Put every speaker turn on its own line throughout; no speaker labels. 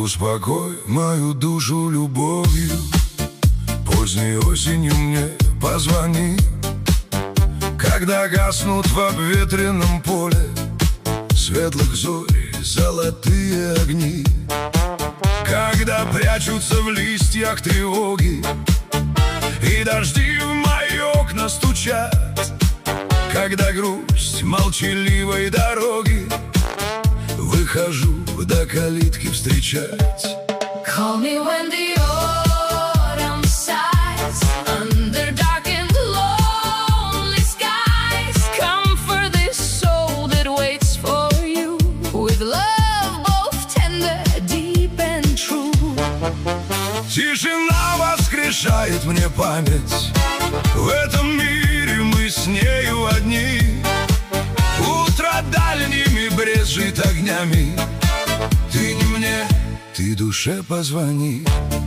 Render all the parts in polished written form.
Успокой мою душу любовью, поздней осенью мне позвони, когда гаснут в обветренном поле светлых зорь золотые огни, когда прячутся в листьях тревоги и дожди в мои окна стучат, когда грусть молчаливой дороги выхожу до калитки встречать.
Call me when the autumn sighs, under dark and lonely skies. Comfort this soul that waits for you, with love both tender, deep and true.
Тишина воскрешает мне память, в этом мире мы с нею одни. Утро дальними брезжит огнями, ты не мне, ты душе позвони.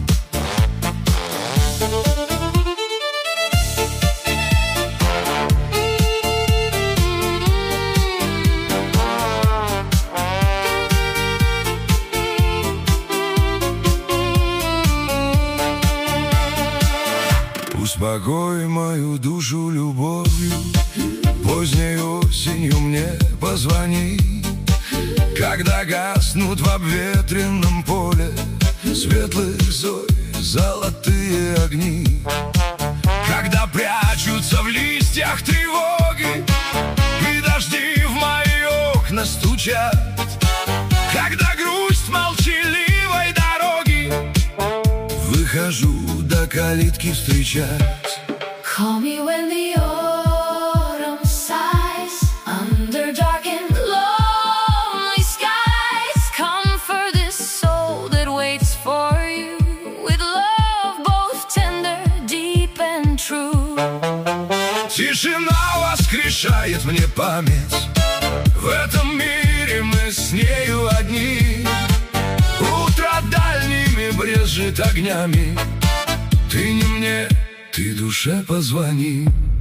Успокой мою душу любовью, поздней осенью мне позвони, когда гаснут в обветренном поле светлых зорь золотые огни, когда прячутся в листьях тревоги и дожди в мои окна стучат, когда грусть молчаливой дороги выхожу до калитки встречать.
Call me when the autumn sighs, under dark and lonely skies. Comfort this soul that waits for you, with love both tender, deep and true.
Тишина воскрешает мне память, в этом мире мы с нею одни. Утро дальними брезжит огнями, ты не мне, ты душе позвони.